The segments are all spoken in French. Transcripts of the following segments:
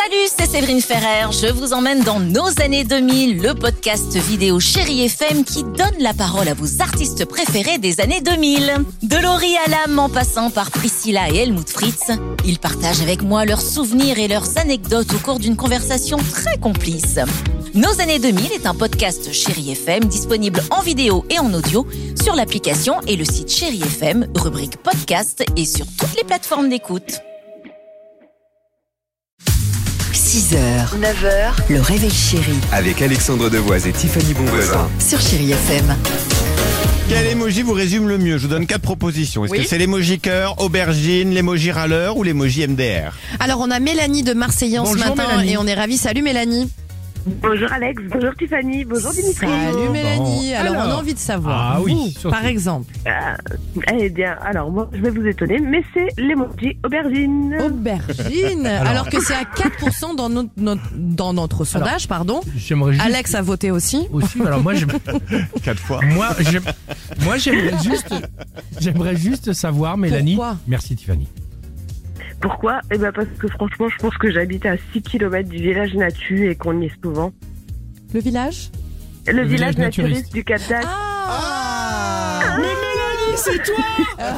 Salut, c'est Séverine Ferrer. Je vous emmène dans Nos années 2000, le podcast vidéo Chérie FM qui donne la parole à vos artistes préférés des années 2000. De Laurie Alam en passant par Priscilla et Helmut Fritz, ils partagent avec moi leurs souvenirs et leurs anecdotes au cours d'une conversation très complice. Nos années 2000 est un podcast Chérie FM disponible en vidéo et en audio sur l'application et le site Chérie FM, rubrique podcast et sur toutes les plateformes d'écoute. 6h, 9h, le réveil chéri Avec Alexandre Devoise et Tiffany Bonvoisin. sur Chérie FM. Quel emoji vous résume le mieux? Je vous donne 4 propositions. Est-ce que c'est l'emoji cœur, aubergine, l'emoji râleur ou l'emoji MDR? Alors on a Mélanie de Marseillan ce Bonjour, matin Mélanie. et on est ravis. Salut Mélanie. Bonjour Alex, bonjour Tiffany, bonjour Dimitri. Salut Mélanie. Alors on a Alors. envie de savoir, Ah oui, vous, surtout. par exemple, Eh bien, alors moi je vais vous étonner, mais c'est l'emoji aubergine. aubergine, alors que c'est à 4% dans notre sondage, pardon. J'aimerais juste Alex a voté aussi. Alors moi 4 fois. j'aimerais juste savoir, Mélanie. Pourquoi? Merci Tiffany. Pourquoi? Eh bien parce que franchement, je pense que j'habite à 6 km du village Natu et qu'on y est souvent. Le village? Le village village naturiste naturiste. du Cap d'Agde. Ah, Mais Mélanie, c'est toi.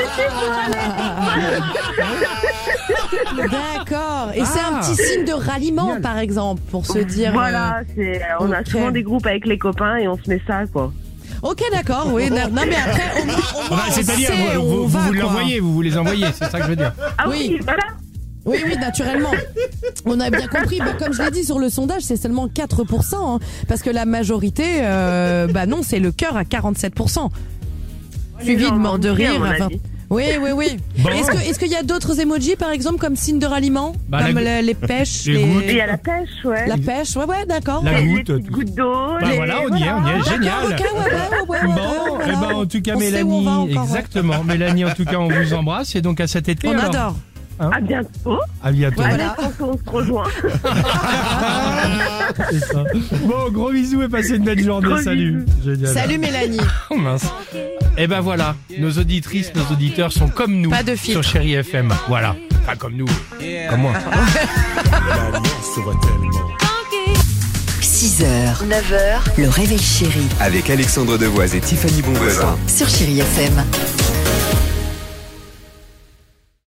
D'accord. Et c'est un Ah. petit signe de ralliement, Génial. par exemple, pour se dire... Voilà, on a ok. souvent des groupes avec les copains et on se met ça, quoi. Ok, d'accord, oui. Non, mais après, au moins, on C'est-à-dire, sait où on vous va, vous quoi. l'envoyez, vous les envoyez, c'est ça que je veux dire. Ah Oui. oui, voilà. Oui, naturellement. On a bien compris. Bah, comme je l'ai dit sur le sondage, c'est seulement 4%. Hein, parce que la majorité, non, c'est le cœur à 47%. Suivi de mort de rire. Enfin, oui. Bon. Est-ce qu'il y a d'autres emojis, par exemple, comme signe de ralliement? Bah, Comme la les pêches, les gouttes. Et il y a la pêche, ouais. la pêche? Ouais, d'accord. La les goutte. petites gouttes d'eau. Bah voilà, on y est, génial. Ok, ouais, Bon, voilà. et ben en tout cas On sait où on va Mélanie, encore, ouais. exactement. Mélanie, en tout cas, on vous embrasse et donc à cet été. On alors. adore. À bientôt. À bientôt. Ouais, Allez, voilà. je pense qu'on se rejoint. C'est ça. Bon, gros bisous et passez une belle journée. Gros Salut. Génial. Salut Mélanie. Oh mince. Et ben voilà, nos auditrices, nos auditeurs sont comme nous Pas de filtre. sur Chérie FM. Voilà, pas comme nous, comme moi. 6h, 9h, le réveil chéri Avec Alexandre Devoise et Tiffany Bonvoisin. sur Chérie FM.